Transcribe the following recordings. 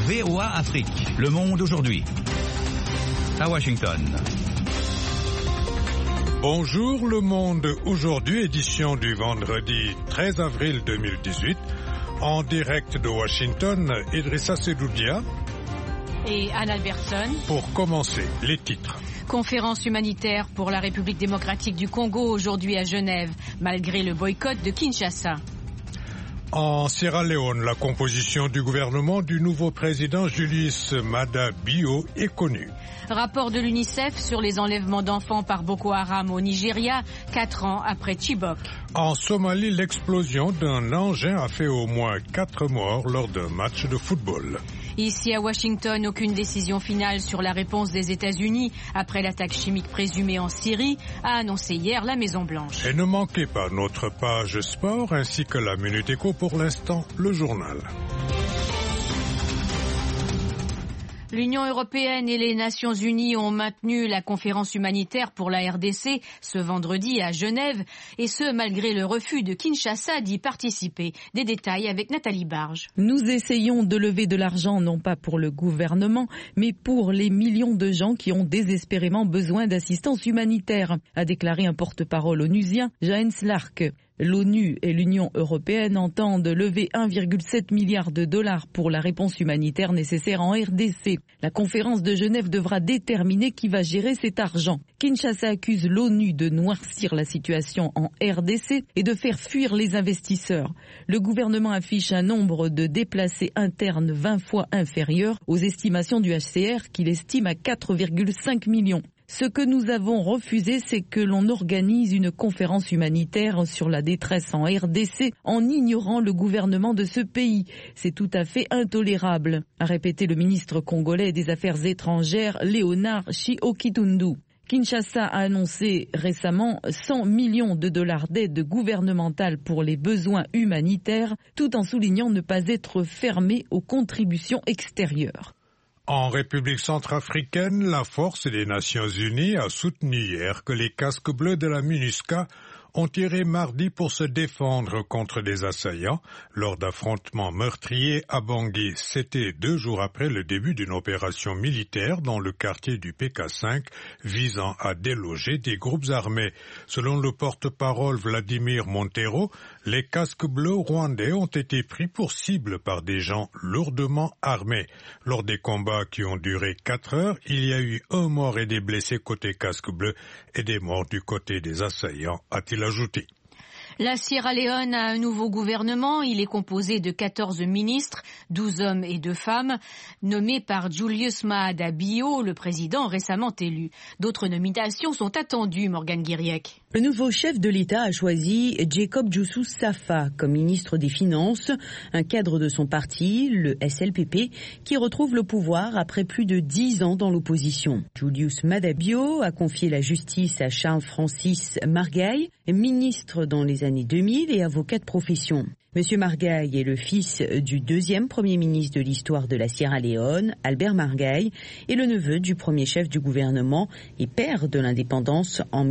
VOA Afrique. Le monde aujourd'hui. À Washington. Bonjour le monde aujourd'hui, édition du vendredi 13 avril 2018. En direct de Washington, Idrissa Sedoudia et Anne Albertson. Pour commencer, les titres. Conférence humanitaire pour la République démocratique du Congo aujourd'hui à Genève, malgré le boycott de Kinshasa. En Sierra Leone, la composition du gouvernement du nouveau président Julius Maada Bio est connue. Rapport de l'UNICEF sur les enlèvements d'enfants par Boko Haram au Nigeria, 4 ans après Chibok. En Somalie, l'explosion d'un engin a fait au moins 4 morts lors d'un match de football. Ici à Washington, aucune décision finale sur la réponse des États-Unis après l'attaque chimique présumée en Syrie, a annoncé hier la Maison-Blanche. Et ne manquez pas notre page sport ainsi que la Minute Éco. Pour l'instant, le journal. L'Union européenne et les Nations unies ont maintenu la conférence humanitaire pour la RDC ce vendredi à Genève, et ce malgré le refus de Kinshasa d'y participer. Des détails avec Nathalie Barge. Nous essayons de lever de l'argent non pas pour le gouvernement, mais pour les millions de gens qui ont désespérément besoin d'assistance humanitaire, a déclaré un porte-parole onusien, Jens Lark. L'ONU et l'Union européenne entendent lever 1,7 milliard de dollars pour la réponse humanitaire nécessaire en RDC. La conférence de Genève devra déterminer qui va gérer cet argent. Kinshasa accuse l'ONU de noircir la situation en RDC et de faire fuir les investisseurs. Le gouvernement affiche un nombre de déplacés internes 20 fois inférieur aux estimations du HCR qu'il estime à 4,5 millions. Ce que nous avons refusé, c'est que l'on organise une conférence humanitaire sur la détresse en RDC en ignorant le gouvernement de ce pays. C'est tout à fait intolérable, a répété le ministre congolais des Affaires étrangères, Léonard Tshiokitundu. Kinshasa a annoncé récemment 100 millions de dollars d'aide gouvernementale pour les besoins humanitaires, tout en soulignant ne pas être fermé aux contributions extérieures. En République centrafricaine, la force des Nations unies a soutenu hier que les casques bleus de la MINUSCA ont tiré mardi pour se défendre contre des assaillants lors d'affrontements meurtriers à Bangui. C'était 2 jours après le début d'une opération militaire dans le quartier du PK5 visant à déloger des groupes armés. Selon le porte-parole Vladimir Montero, les casques bleus rwandais ont été pris pour cible par des gens lourdement armés. Lors des combats qui ont duré 4 heures, il y a eu 1 mort et des blessés côté casque bleu et des morts du côté des assaillants, a-t-il ajouté. La Sierra Leone a un nouveau gouvernement. Il est composé de 14 ministres, 12 hommes et 2 femmes, nommés par Julius Maada Bio, le président récemment élu. D'autres nominations sont attendues, Morgane Guiriec. Le nouveau chef de l'État a choisi Jacob Joussou Safa comme ministre des Finances, un cadre de son parti, le SLPP, qui retrouve le pouvoir après plus de 10 ans dans l'opposition. Julius Maada Bio a confié la justice à Charles-Francis Margaille, ministre dans les années 2000 et avocat de profession. Monsieur Margaille est le fils du 2e premier ministre de l'histoire de la Sierra Leone, Albert Margaille, et le neveu du premier chef du gouvernement et père de l'indépendance en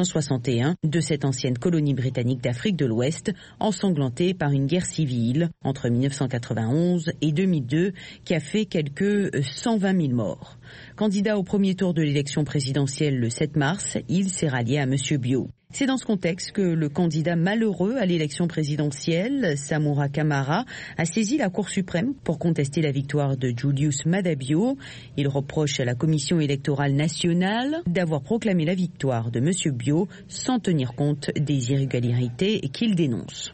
1961 de cette ancienne colonie britannique d'Afrique de l'Ouest, ensanglantée par une guerre civile entre 1991 et 2002 qui a fait quelques 120 000 morts. Candidat au premier tour de l'élection présidentielle le 7 mars, il s'est rallié à Monsieur Bio. C'est dans ce contexte que le candidat malheureux à l'élection présidentielle, Samura Kamara, a saisi la Cour suprême pour contester la victoire de Julius Maada Bio. Il reproche à la Commission électorale nationale d'avoir proclamé la victoire de M. Bio sans tenir compte des irrégularités qu'il dénonce.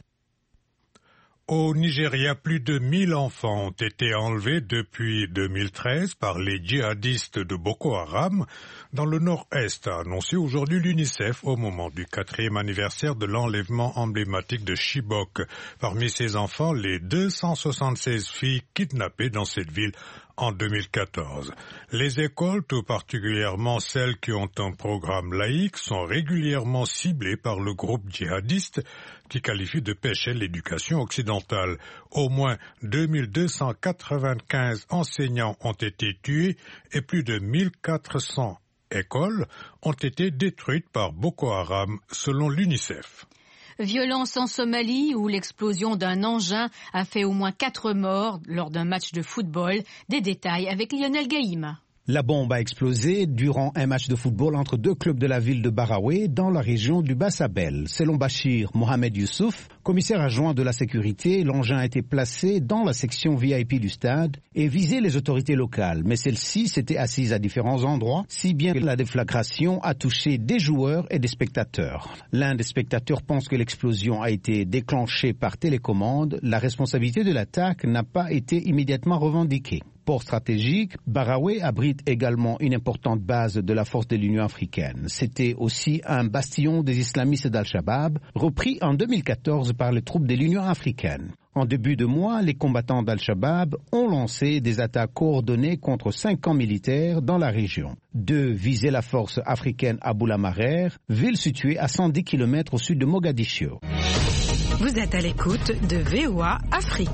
Au Nigeria, plus de 1000 enfants ont été enlevés depuis 2013 par les djihadistes de Boko Haram dans le nord-est, a annoncé aujourd'hui l'UNICEF au moment du 4e anniversaire de l'enlèvement emblématique de Chibok. Parmi ces enfants, les 276 filles kidnappées dans cette ville en 2014. Les écoles, tout particulièrement celles qui ont un programme laïque, sont régulièrement ciblées par le groupe djihadiste qui qualifie de péché l'éducation occidentale. Au moins 2295 enseignants ont été tués et plus de 1400 écoles ont été détruites par Boko Haram, selon l'UNICEF. Violence en Somalie où l'explosion d'un engin a fait au moins 4 morts lors d'un match de football. Des détails avec Lionel Gaïma. La bombe a explosé durant un match de football entre 2 clubs de la ville de Baraoué dans la région du Bas-Sabel. Selon Bachir Mohamed Youssouf, commissaire adjoint de la sécurité, l'engin a été placé dans la section VIP du stade et visait les autorités locales. Mais celles-ci s'étaient assises à différents endroits, si bien que la déflagration a touché des joueurs et des spectateurs. L'un des spectateurs pense que l'explosion a été déclenchée par télécommande. La responsabilité de l'attaque n'a pas été immédiatement revendiquée. Port stratégique, Baraoué abrite également une importante base de la force de l'Union africaine. C'était aussi un bastion des islamistes d'Al-Shabaab, repris en 2014 par les troupes de l'Union africaine. En début de mois, les combattants d'Al-Shabaab ont lancé des attaques coordonnées contre 5 camps militaires dans la région. 2 visaient la force africaine à Boulamarer, ville située à 110 km au sud de Mogadiscio. Vous êtes à l'écoute de VOA Afrique.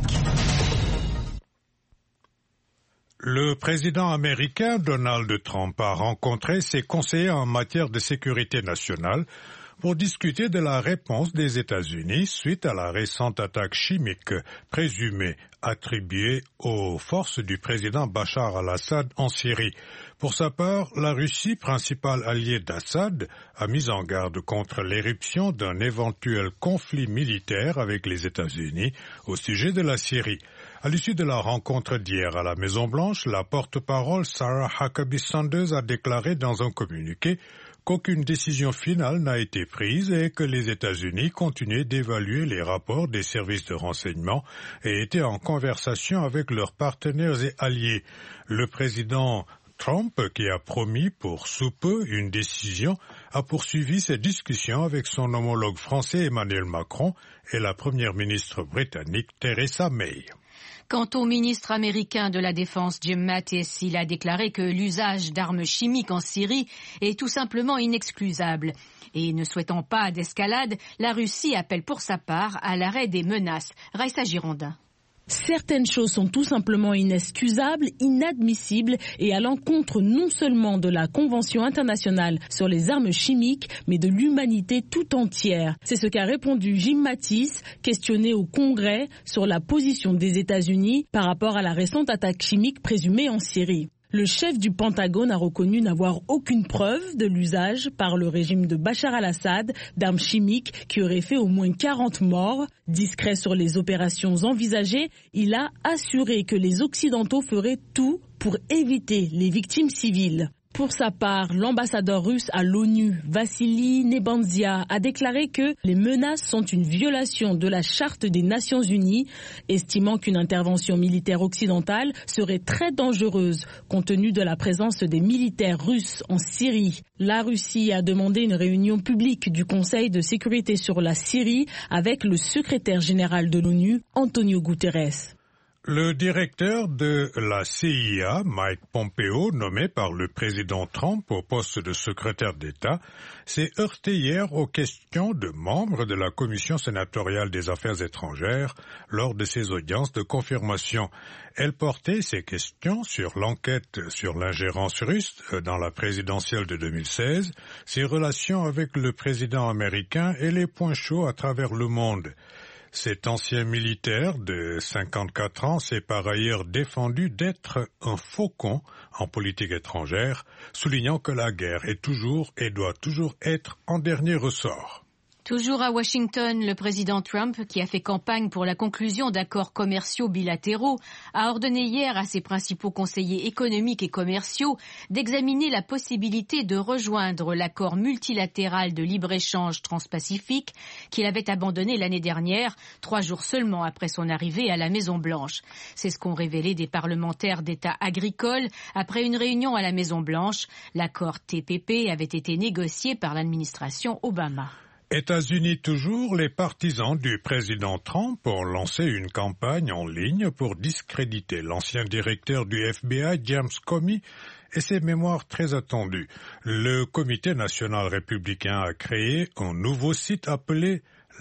Le président américain Donald Trump a rencontré ses conseillers en matière de sécurité nationale pour discuter de la réponse des États-Unis suite à la récente attaque chimique présumée attribuée aux forces du président Bachar al-Assad en Syrie. Pour sa part, la Russie, principal allié d'Assad, a mis en garde contre l'éruption d'un éventuel conflit militaire avec les États-Unis au sujet de la Syrie. À l'issue de la rencontre d'hier à la Maison-Blanche, la porte-parole Sarah Huckabee Sanders a déclaré dans un communiqué qu'aucune décision finale n'a été prise et que les États-Unis continuaient d'évaluer les rapports des services de renseignement et étaient en conversation avec leurs partenaires et alliés. Le président Trump, qui a promis pour sous peu une décision, a poursuivi ses discussions avec son homologue français Emmanuel Macron et la première ministre britannique Theresa May. Quant au ministre américain de la Défense Jim Mattis, il a déclaré que l'usage d'armes chimiques en Syrie est tout simplement inexcusable. Et ne souhaitant pas d'escalade, la Russie appelle pour sa part à l'arrêt des menaces. Raïssa Girondin. Certaines choses sont tout simplement inexcusables, inadmissibles et à l'encontre non seulement de la Convention internationale sur les armes chimiques, mais de l'humanité tout entière. C'est ce qu'a répondu Jim Mattis, questionné au Congrès sur la position des États-Unis par rapport à la récente attaque chimique présumée en Syrie. Le chef du Pentagone a reconnu n'avoir aucune preuve de l'usage par le régime de Bachar al-Assad d'armes chimiques qui auraient fait au moins 40 morts. Discret sur les opérations envisagées, il a assuré que les Occidentaux feraient tout pour éviter les victimes civiles. Pour sa part, l'ambassadeur russe à l'ONU, Vassili Nebenzia, a déclaré que les menaces sont une violation de la Charte des Nations Unies, estimant qu'une intervention militaire occidentale serait très dangereuse compte tenu de la présence des militaires russes en Syrie. La Russie a demandé une réunion publique du Conseil de sécurité sur la Syrie avec le secrétaire général de l'ONU, Antonio Guterres. Le directeur de la CIA, Mike Pompeo, nommé par le président Trump au poste de secrétaire d'État, s'est heurté hier aux questions de membres de la Commission sénatoriale des Affaires étrangères lors de ses audiences de confirmation. Elle portait ces questions sur l'enquête sur l'ingérence russe dans la présidentielle de 2016, ses relations avec le président américain et les points chauds à travers le monde. Cet ancien militaire de 54 ans s'est par ailleurs défendu d'être un faucon en politique étrangère, soulignant que la guerre est toujours et doit toujours être en dernier ressort. Toujours à Washington, le président Trump, qui a fait campagne pour la conclusion d'accords commerciaux bilatéraux, a ordonné hier à ses principaux conseillers économiques et commerciaux d'examiner la possibilité de rejoindre l'accord multilatéral de libre-échange transpacifique qu'il avait abandonné l'année dernière, 3 jours seulement après son arrivée à la Maison-Blanche. C'est ce qu'ont révélé des parlementaires d'États agricoles après une réunion à la Maison-Blanche. L'accord TPP avait été négocié par l'administration Obama. États-Unis toujours, les partisans du président Trump ont lancé une campagne en ligne pour discréditer l'ancien directeur du FBI, James Comey, et ses mémoires très attendues. Le Comité national républicain a créé un nouveau site appelé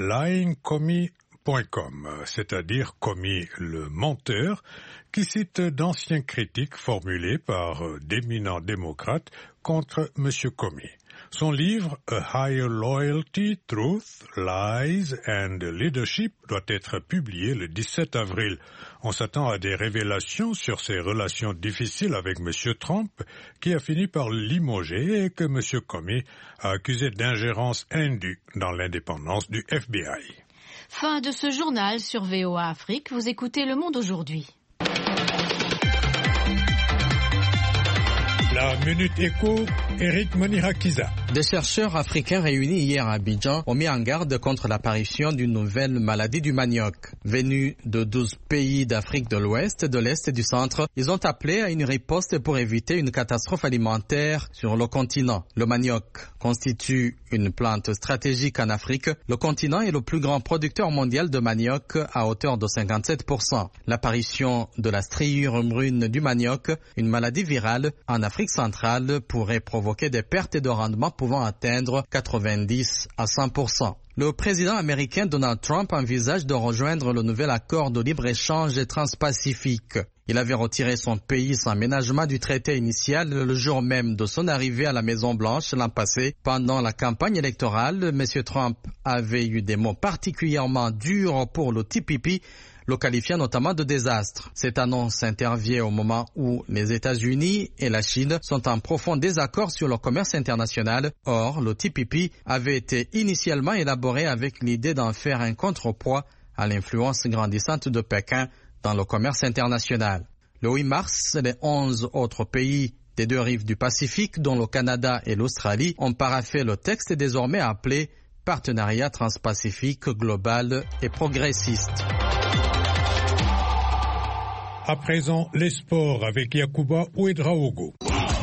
lyingcomey.com, c'est-à-dire Comey le menteur, qui cite d'anciens critiques formulées par d'éminents démocrates contre M. Comey. Son livre « A Higher Loyalty, Truth, Lies and Leadership » doit être publié le 17 avril. On s'attend à des révélations sur ses relations difficiles avec M. Trump, qui a fini par le limoger et que M. Comey a accusé d'ingérence indue dans l'indépendance du FBI. Fin de ce journal sur VOA Afrique. Vous écoutez Le Monde aujourd'hui. La Minute Éco, Eric Manirakiza. Des chercheurs africains réunis hier à Abidjan ont mis en garde contre l'apparition d'une nouvelle maladie du manioc. Venus de 12 pays d'Afrique de l'Ouest, de l'Est et du Centre, ils ont appelé à une riposte pour éviter une catastrophe alimentaire sur le continent. Le manioc constitue une plante stratégique en Afrique. Le continent est le plus grand producteur mondial de manioc à hauteur de 57%. L'apparition de la striure brune du manioc, une maladie virale en Afrique centrale, pourrait provoquer des pertes de rendement pouvant atteindre 90 à 100%. Le président américain Donald Trump envisage de rejoindre le nouvel accord de libre-échange transpacifique. Il avait retiré son pays sans ménagement du traité initial le jour même de son arrivée à la Maison-Blanche l'an passé. Pendant la campagne électorale, M. Trump avait eu des mots particulièrement durs pour le TPP, le qualifiant notamment de désastre. Cette annonce intervient au moment où les États-Unis et la Chine sont en profond désaccord sur le commerce international. Or, le TPP avait été initialement élaboré avec l'idée d'en faire un contrepoids à l'influence grandissante de Pékin dans le commerce international. Le 8 mars, les 11 autres pays des deux rives du Pacifique, dont le Canada et l'Australie, ont paraphé le texte désormais appelé Partenariat transpacifique global et progressiste. À présent, les sports avec Yacouba Ouedraogo.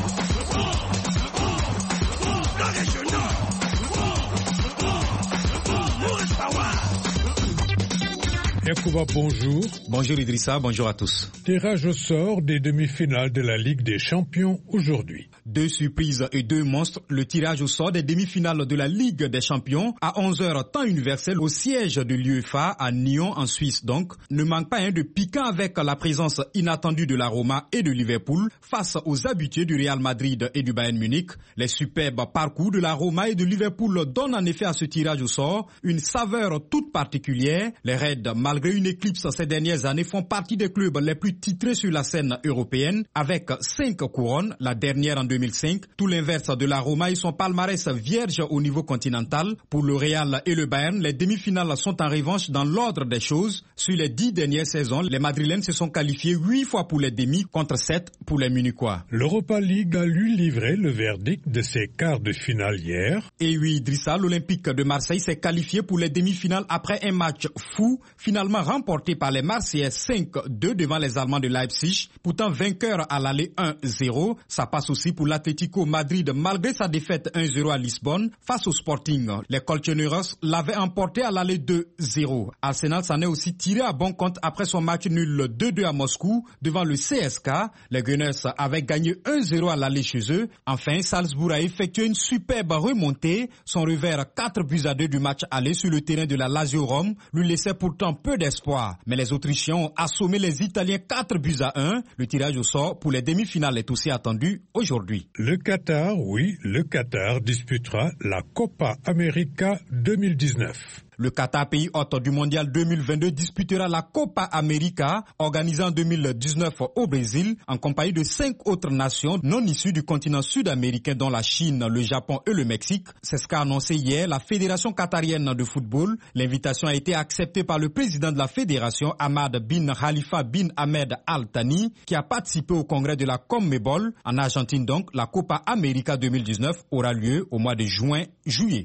Yacouba, bonjour. Bonjour Idrissa, bonjour à tous. Tirage au sort des demi-finales de la Ligue des Champions aujourd'hui. Deux surprises et deux monstres. Le tirage au sort des demi-finales de la Ligue des Champions à 11h temps universel au siège de l'UEFA à Nyon en Suisse donc. Ne manque pas de piquant avec la présence inattendue de la Roma et de Liverpool face aux habitués du Real Madrid et du Bayern Munich. Les superbes parcours de la Roma et de Liverpool donnent en effet à ce tirage au sort une saveur toute particulière. Les Reds, malgré une éclipse ces dernières années, font partie des clubs les plus titrés sur la scène européenne avec 5 couronnes, la dernière en 2005. Tout l'inverse de la Roma et son palmarès vierge au niveau continental. Pour le Real et le Bayern, les demi-finales sont en revanche dans l'ordre des choses. Sur les 10 dernières saisons, les Madrilènes se sont qualifiés 8 fois pour les demi contre 7 pour les Munichois. L'Europa League a lui livré le verdict de ses quarts de finale hier. Et oui, Idrissa, l'Olympique de Marseille s'est qualifié pour les demi-finales après un match fou, finalement remporté par les Marseillais 5-2 devant les Allemands de Leipzig. Pourtant vainqueur à l'aller 1-0. Ça passe aussi pour l'Atlético Madrid malgré sa défaite 1-0 à Lisbonne face au Sporting. Les Colchoneros l'avaient emporté à l'aller 2-0. Arsenal s'en est aussi tiré à bon compte après son match nul 2-2 à Moscou devant le CSK. Les Gunners avaient gagné 1-0 à l'aller chez eux. Enfin, Salzbourg a effectué une superbe remontée. Son revers 4-2 du match aller sur le terrain de la Lazio Rome lui laissait pourtant peu d'espoir. Mais les Autrichiens ont assommé les Italiens 4-1. Le tirage au sort pour les demi-finales est aussi attendu aujourd'hui. Le Qatar disputera la Copa América 2019. Le Qatar, pays hôte du mondial 2022, disputera la Copa América, organisée en 2019 au Brésil, en compagnie de 5 autres nations non issues du continent sud-américain, dont la Chine, le Japon et le Mexique. C'est ce qu'a annoncé hier la Fédération qatarienne de football. L'invitation a été acceptée par le président de la fédération, Ahmad bin Khalifa bin Ahmed Al Thani, qui a participé au congrès de la CONMEBOL. En Argentine donc, la Copa América 2019 aura lieu au mois de juin-juillet.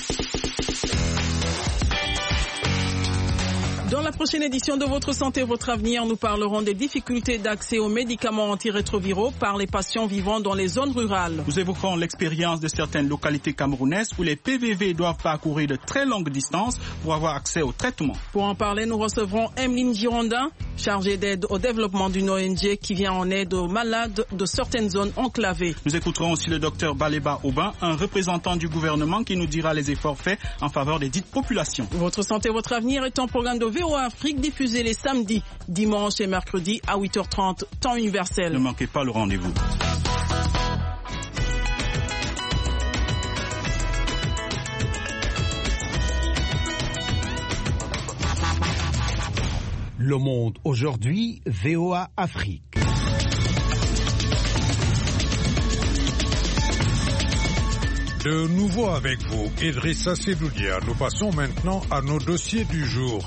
Dans la prochaine édition de Votre Santé, Votre Avenir, nous parlerons des difficultés d'accès aux médicaments antirétroviraux par les patients vivant dans les zones rurales. Nous évoquerons l'expérience de certaines localités camerounaises où les PVV doivent parcourir de très longues distances pour avoir accès au traitement. Pour en parler, nous recevrons Emeline Girondin, chargée d'aide au développement d'une ONG qui vient en aide aux malades de certaines zones enclavées. Nous écouterons aussi le docteur Baleba Aubin, un représentant du gouvernement qui nous dira les efforts faits en faveur des dites populations. Votre Santé, Votre Avenir est un programme de VOA Afrique diffusé les samedis, dimanches et mercredis à 8h30, temps universel. Ne manquez pas le rendez-vous. Le Monde aujourd'hui, VOA Afrique. De nouveau avec vous, Idrissa Sedoudia. Nous passons maintenant à nos dossiers du jour.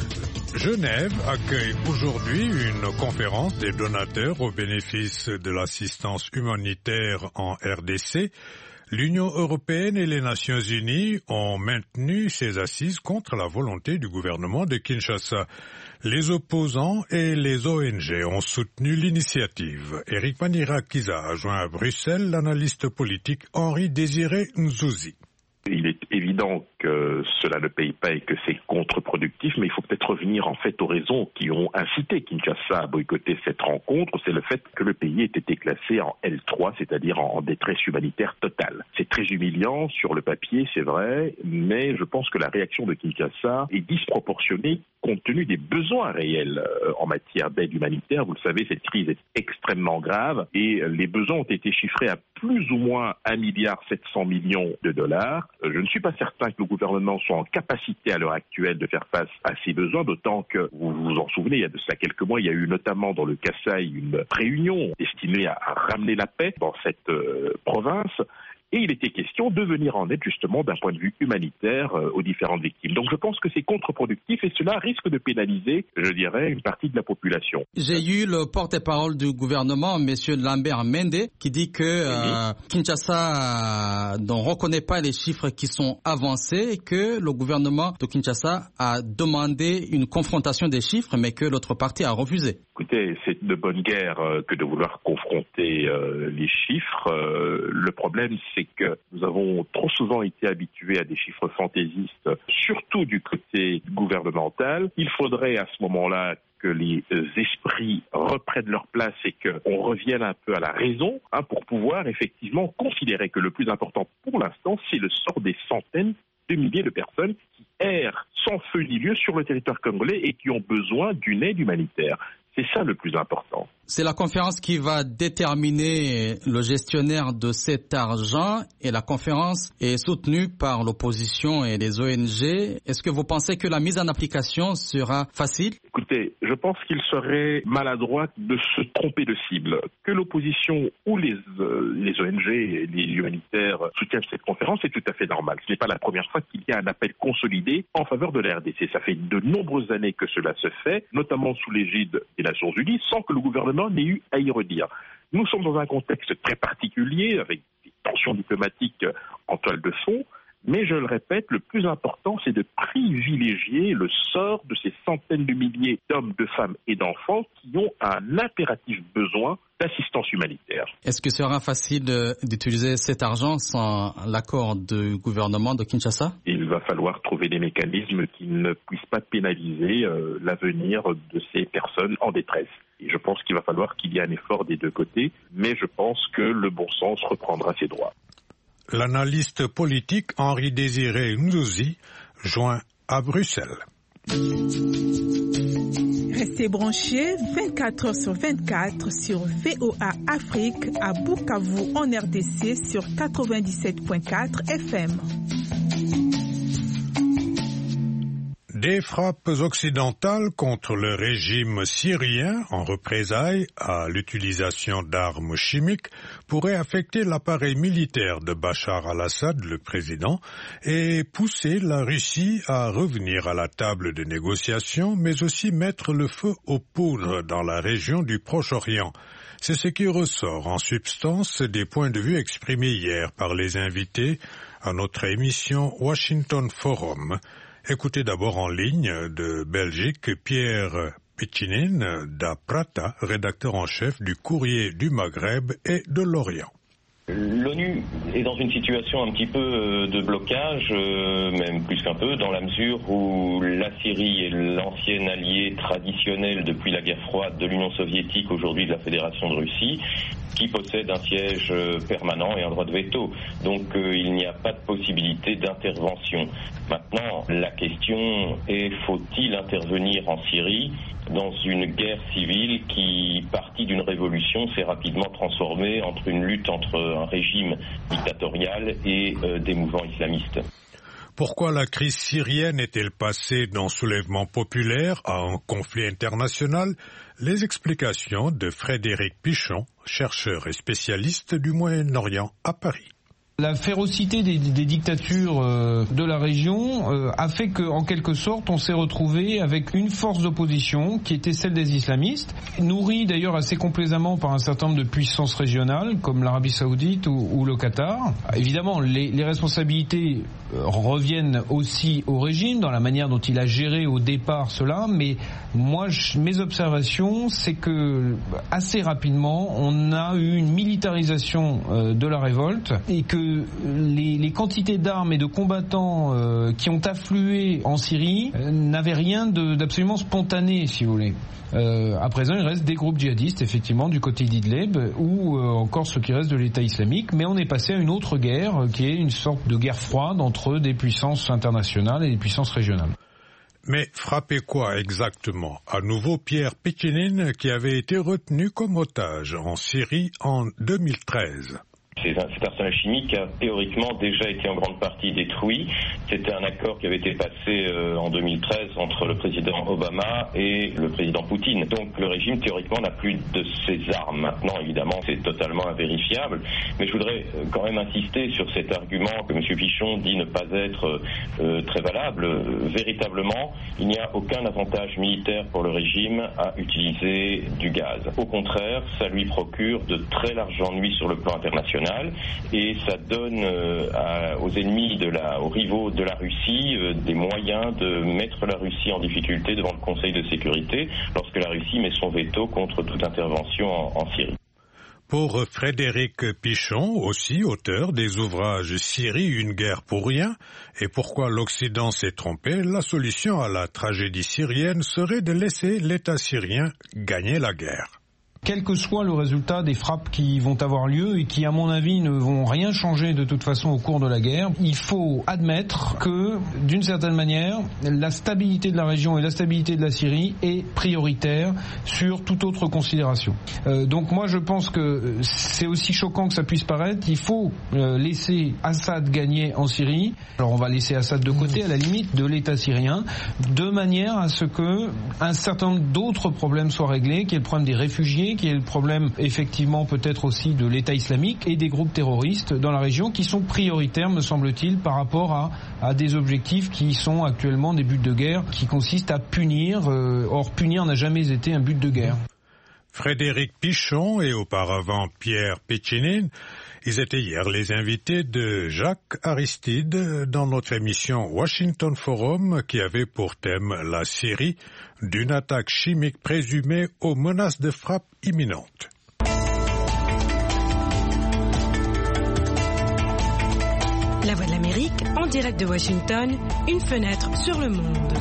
Genève accueille aujourd'hui une conférence des donateurs au bénéfice de l'assistance humanitaire en RDC. L'Union européenne et les Nations unies ont maintenu ces assises contre la volonté du gouvernement de Kinshasa. Les opposants et les ONG ont soutenu l'initiative. Eric Manirakiza a joint à Bruxelles l'analyste politique Henri-Désiré Nzouzi. Il est évident que cela ne paye pas et que c'est contre-productif, mais il faut peut-être revenir en fait aux raisons qui ont incité Kinshasa à boycotter cette rencontre. C'est le fait que le pays ait été classé en L3, c'est-à-dire en détresse humanitaire totale. C'est très humiliant sur le papier, c'est vrai, mais je pense que la réaction de Kinshasa est disproportionnée compte tenu des besoins réels en matière d'aide humanitaire. Vous le savez, cette crise est extrêmement grave et les besoins ont été chiffrés à plus ou moins 1,7 milliard de dollars. Je ne suis pas certain que le gouvernement soit en capacité à l'heure actuelle de faire face à ces besoins, d'autant que, vous vous en souvenez, il y a de cela quelques mois, il y a eu notamment dans le Kasaï une réunion destinée à ramener la paix dans cette province. Et il était question de venir en aide justement d'un point de vue humanitaire aux différentes victimes. Donc je pense que c'est contre-productif et cela risque de pénaliser, je dirais, une partie de la population. J'ai eu le porte-parole du gouvernement, M. Lambert Mende, qui dit que Kinshasa ne reconnaît pas les chiffres qui sont avancés et que le gouvernement de Kinshasa a demandé une confrontation des chiffres, mais que l'autre partie a refusé. Écoutez, c'est de bonne guerre que de vouloir confronter les chiffres. Le problème, c'est que nous avons trop souvent été habitués à des chiffres fantaisistes, surtout du côté gouvernemental. Il faudrait à ce moment-là que les esprits reprennent leur place et qu'on revienne un peu à la raison pour pouvoir effectivement considérer que le plus important pour l'instant, c'est le sort des centaines de milliers de personnes qui errent sans feu ni lieu sur le territoire congolais et qui ont besoin d'une aide humanitaire. C'est ça le plus important. C'est la conférence qui va déterminer le gestionnaire de cet argent et la conférence est soutenue par l'opposition et les ONG. Est-ce que vous pensez que la mise en application sera facile? Écoutez, je pense qu'il serait maladroit de se tromper de cible. Que l'opposition ou les ONG et les humanitaires soutiennent cette conférence, c'est tout à fait normal. Ce n'est pas la première fois qu'il y a un appel consolidé en faveur de la RDC. Ça fait de nombreuses années que cela se fait, notamment sous l'égide des Nations Unies, sans que le gouvernement n'ait eu à y redire. Nous sommes dans un contexte très particulier, avec des tensions diplomatiques en toile de fond, mais je le répète, le plus important, c'est de privilégier le sort de ces centaines de milliers d'hommes, de femmes et d'enfants qui ont un impératif besoin d'assistance humanitaire. Est-ce que ce sera facile d'utiliser cet argent sans l'accord du gouvernement de Kinshasa? Il va falloir trouver des mécanismes qui ne puissent pas pénaliser l'avenir de ces personnes en détresse. Et je pense qu'il va falloir qu'il y ait un effort des deux côtés, mais je pense que le bon sens reprendra ses droits. L'analyste politique Henri-Désiré Nzouzi joint à Bruxelles. Restez branchés 24 heures sur 24 sur VOA Afrique à Bukavu en RDC sur 97.4 FM. Des frappes occidentales contre le régime syrien en représailles à l'utilisation d'armes chimiques pourraient affecter l'appareil militaire de Bachar al-Assad, le président, et pousser la Russie à revenir à la table de négociation, mais aussi mettre le feu aux poudres dans la région du Proche-Orient. C'est ce qui ressort en substance des points de vue exprimés hier par les invités à notre émission Washington Forum. Écoutez d'abord en ligne de Belgique Pierre Pichinin da Prata, rédacteur en chef du Courrier du Maghreb et de l'Orient. L'ONU est dans une situation un petit peu de blocage, même plus qu'un peu, dans la mesure où la Syrie est l'ancienne alliée traditionnelle depuis la guerre froide de l'Union soviétique, aujourd'hui de la Fédération de Russie, qui possède un siège permanent et un droit de veto. Donc il n'y a pas de possibilité d'intervention. Maintenant, la question est, faut-il intervenir en Syrie dans une guerre civile qui, partie d'une révolution, s'est rapidement transformée entre une lutte entre un régime dictatorial et des mouvements islamistes? Pourquoi la crise syrienne est-elle passée d'un soulèvement populaire à un conflit international? Les explications de Frédéric Pichon, chercheur et spécialiste du Moyen-Orient à Paris. La férocité des dictatures de la région a fait qu'en quelque sorte on s'est retrouvé avec une force d'opposition qui était celle des islamistes, nourrie d'ailleurs assez complaisamment par un certain nombre de puissances régionales comme l'Arabie Saoudite ou le Qatar. Évidemment, les responsabilités reviennent aussi au régime dans la manière dont il a géré au départ cela, mais moi mes observations c'est que assez rapidement on a eu une militarisation de la révolte et que les quantités d'armes et de combattants qui ont afflué en Syrie n'avaient rien d'absolument spontané, si vous voulez. À présent, il reste des groupes djihadistes, effectivement, du côté d'Idlib, ou encore ceux qui restent de l'État islamique, mais on est passé à une autre guerre, qui est une sorte de guerre froide entre des puissances internationales et des puissances régionales. Mais frappez quoi exactement? À nouveau Pierre Péchinine, qui avait été retenu comme otage en Syrie en 2013. Cet arsenal chimique a théoriquement déjà été en grande partie détruit. C'était un accord qui avait été passé en 2013 entre le président Obama et le président Poutine. Donc le régime théoriquement n'a plus de ses armes. Maintenant, évidemment, c'est totalement invérifiable. Mais je voudrais quand même insister sur cet argument que M. Pichon dit ne pas être très valable. Véritablement, il n'y a aucun avantage militaire pour le régime à utiliser du gaz. Au contraire, ça lui procure de très larges ennuis sur le plan international. Et ça donne aux ennemis, aux rivaux de la Russie, des moyens de mettre la Russie en difficulté devant le Conseil de sécurité lorsque la Russie met son veto contre toute intervention en Syrie. Pour Frédéric Pichon, aussi auteur des ouvrages Syrie, une guerre pour rien, et pourquoi l'Occident s'est trompé, la solution à la tragédie syrienne serait de laisser l'État syrien gagner la guerre. Quel que soit le résultat des frappes qui vont avoir lieu et qui, à mon avis, ne vont rien changer de toute façon au cours de la guerre, il faut admettre que, d'une certaine manière, la stabilité de la région et la stabilité de la Syrie est prioritaire sur toute autre considération. Donc moi, je pense que c'est aussi choquant que ça puisse paraître. Il faut laisser Assad gagner en Syrie. Alors on va laisser Assad de côté, à la limite, de l'État syrien, de manière à ce que un certain nombre d'autres problèmes soient réglés, qu'il y ait le problème des réfugiés, qui est le problème effectivement peut-être aussi de l'État islamique et des groupes terroristes dans la région qui sont prioritaires, me semble-t-il, par rapport à des objectifs qui sont actuellement des buts de guerre qui consistent à punir. Or, punir n'a jamais été un but de guerre. Frédéric Pichon et auparavant Pierre Péchinine, ils étaient hier les invités de Jacques Aristide dans notre émission Washington Forum qui avait pour thème la Syrie d'une attaque chimique présumée aux menaces de frappe imminentes. La Voix de l'Amérique, en direct de Washington, une fenêtre sur le monde.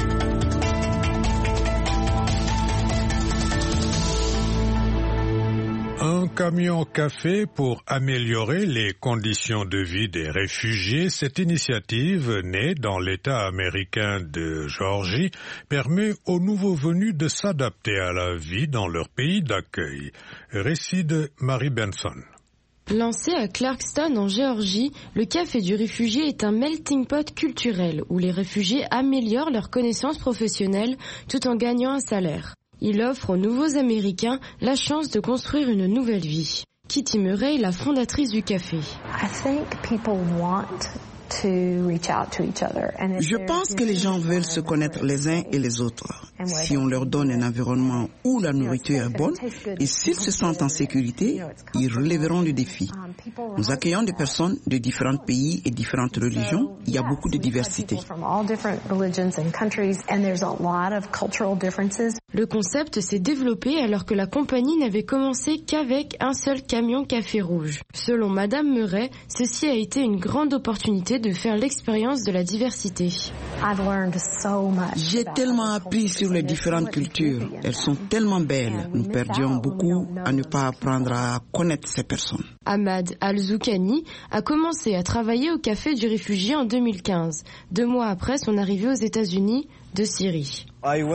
Un camion café pour améliorer les conditions de vie des réfugiés, cette initiative née dans l'État américain de Géorgie permet aux nouveaux venus de s'adapter à la vie dans leur pays d'accueil. Récit de Marie Benson. Lancé à Clarkston en Géorgie, le Café du réfugié est un melting pot culturel où les réfugiés améliorent leurs connaissances professionnelles tout en gagnant un salaire. Il offre aux nouveaux Américains la chance de construire une nouvelle vie. Kitty Murray, la fondatrice du café. Je pense que les gens veulent se connaître les uns et les autres. Si on leur donne un environnement où la nourriture est bonne et s'ils se sentent en sécurité, ils relèveront le défi. Nous accueillons des personnes de différents pays et différentes religions. Il y a beaucoup de diversité. Le concept s'est développé alors que la compagnie n'avait commencé qu'avec un seul camion café rouge. Selon Madame Murray, ceci a été une grande opportunité de faire l'expérience de la diversité. J'ai tellement appris sur les différentes cultures. Elles sont tellement belles. Nous perdions beaucoup à ne pas apprendre à connaître ces personnes. Ahmad Al-Zoukani a commencé à travailler au Café du Réfugié en 2015, 2 mois après son arrivée aux États-Unis de Syrie.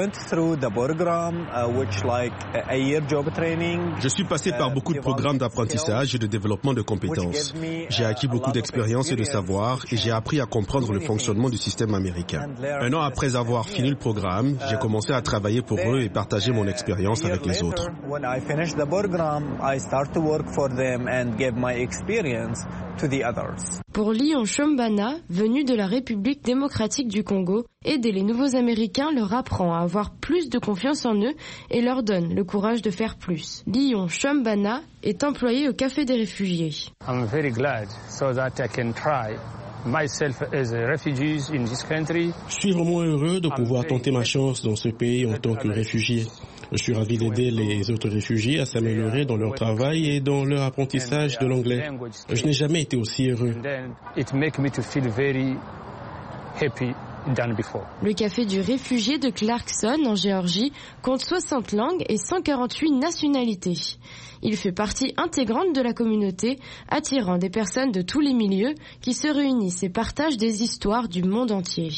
Je suis passé par beaucoup de programmes d'apprentissage et de développement de compétences. J'ai acquis beaucoup d'expérience et de savoir et j'ai appris à comprendre le fonctionnement du système américain. 1 an après avoir fini le programme, j'ai commencé à travailler pour eux et partager mon expérience avec les autres. Pour Lyon Chombana, venu de la République démocratique du Congo, aider les nouveaux Américains leur apprend à avoir plus de confiance en eux et leur donne le courage de faire plus. Lyon Chombana est employé au Café des Réfugiés. Je suis vraiment heureux de pouvoir tenter ma chance dans ce pays en tant que réfugié. Je suis ravi d'aider les autres réfugiés à s'améliorer dans leur travail et dans leur apprentissage de l'anglais. Je n'ai jamais été aussi heureux. Le Café du Réfugié de Clarkson, en Géorgie, compte 60 langues et 148 nationalités. Il fait partie intégrante de la communauté, attirant des personnes de tous les milieux qui se réunissent et partagent des histoires du monde entier.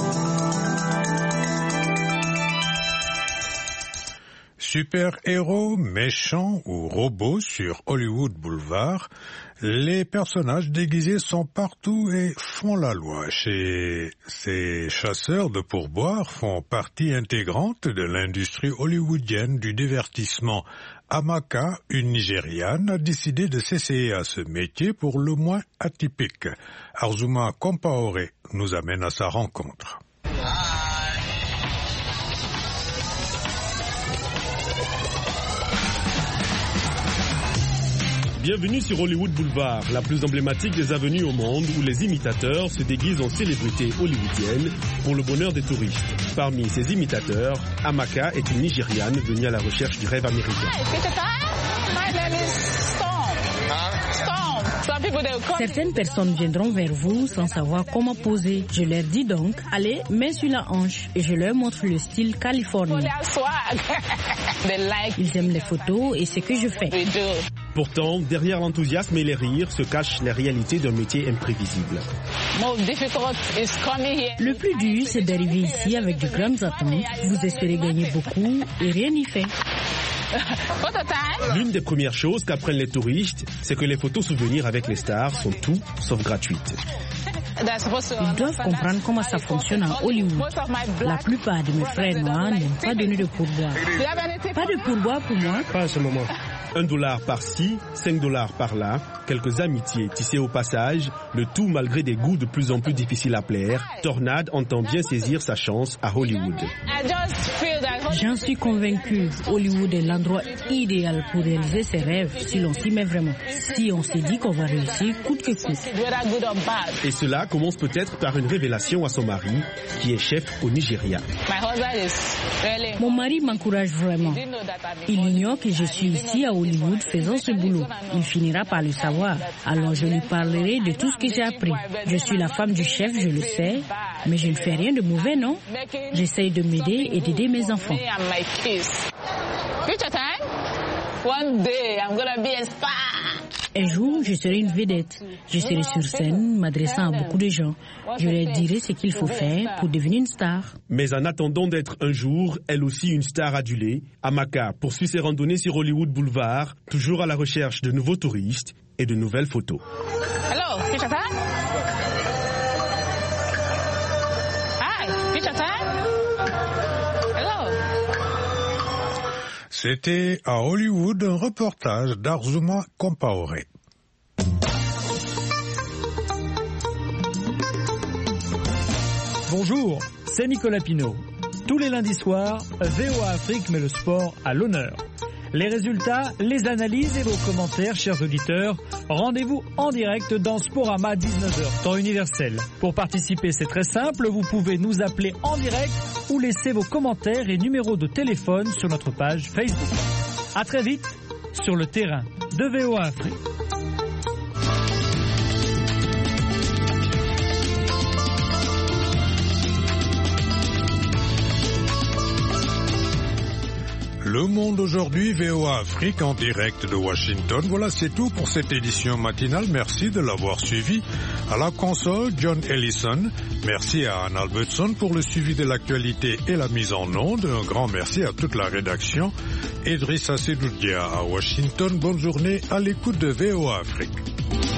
Super-héros, méchants ou robots sur Hollywood Boulevard, les personnages déguisés sont partout et font la loi. Ces chasseurs de pourboires font partie intégrante de l'industrie hollywoodienne du divertissement. Amaka, une Nigériane, a décidé de s'essayer à ce métier pour le moins atypique. Arzuma Kompaore nous amène à sa rencontre. Bienvenue sur Hollywood Boulevard, la plus emblématique des avenues au monde où les imitateurs se déguisent en célébrités hollywoodiennes pour le bonheur des touristes. Parmi ces imitateurs, Amaka est une Nigériane venue à la recherche du rêve américain. Certaines personnes viendront vers vous sans savoir comment poser. Je leur dis donc, allez, main sur la hanche et je leur montre le style californien. Ils aiment les photos et ce que je fais. Pourtant, derrière l'enthousiasme et les rires se cache la réalité d'un métier imprévisible. Le plus dur, c'est d'arriver ici avec de grandes attentes. Vous espérez gagner beaucoup et rien n'y fait. L'une des premières choses qu'apprennent les touristes, c'est que les photos souvenirs avec les stars sont tout sauf gratuites. Ils doivent comprendre comment ça fonctionne en Hollywood. La plupart de mes frères noirs n'ont pas donné de pourboire. Pas de pourboire pour moi. Pas à ce moment. $1 par-ci, $5 par-là, quelques amitiés tissées au passage, le tout malgré des goûts de plus en plus difficiles à plaire. Tornade entend bien saisir sa chance à Hollywood. J'en suis convaincu, Hollywood est l'endroit idéal pour réaliser ses rêves si l'on s'y met vraiment. Si on s'est dit qu'on va réussir coûte que coûte. Et cela commence peut-être par une révélation à son mari, qui est chef au Nigeria. Mon mari m'encourage vraiment. Il ignore que je suis ici à Hollywood faisant ce boulot. Il finira par le savoir. Alors je lui parlerai de tout ce que j'ai appris. Je suis la femme du chef, je le sais, mais je ne fais rien de mauvais, non? J'essaye de m'aider et d'aider mes enfants. Un jour, je serai une vedette. Je serai sur scène, m'adressant à beaucoup de gens. Je leur dirai ce qu'il faut faire pour devenir une star. Mais en attendant d'être un jour, elle aussi une star adulée, Amaka poursuit ses randonnées sur Hollywood Boulevard, toujours à la recherche de nouveaux touristes et de nouvelles photos. Hello, picture time? Hi, picture time? Hello. C'était à Hollywood un reportage d'Arzuma Kompaore. Bonjour, c'est Nicolas Pinault. Tous les lundis soirs, VOA Afrique met le sport à l'honneur. Les résultats, les analyses et vos commentaires, chers auditeurs, rendez-vous en direct dans Sporama 19h, temps universel. Pour participer, c'est très simple, vous pouvez nous appeler en direct ou laisser vos commentaires et numéros de téléphone sur notre page Facebook. À très vite sur le terrain de VOA Afrique. Le Monde aujourd'hui, VOA Afrique en direct de Washington. Voilà, c'est tout pour cette édition matinale. Merci de l'avoir suivi. À la console, John Ellison. Merci à Anne Albertson pour le suivi de l'actualité et la mise en onde. Un grand merci à toute la rédaction. Idrissa Sedoudia à Washington. Bonne journée à l'écoute de VOA Afrique.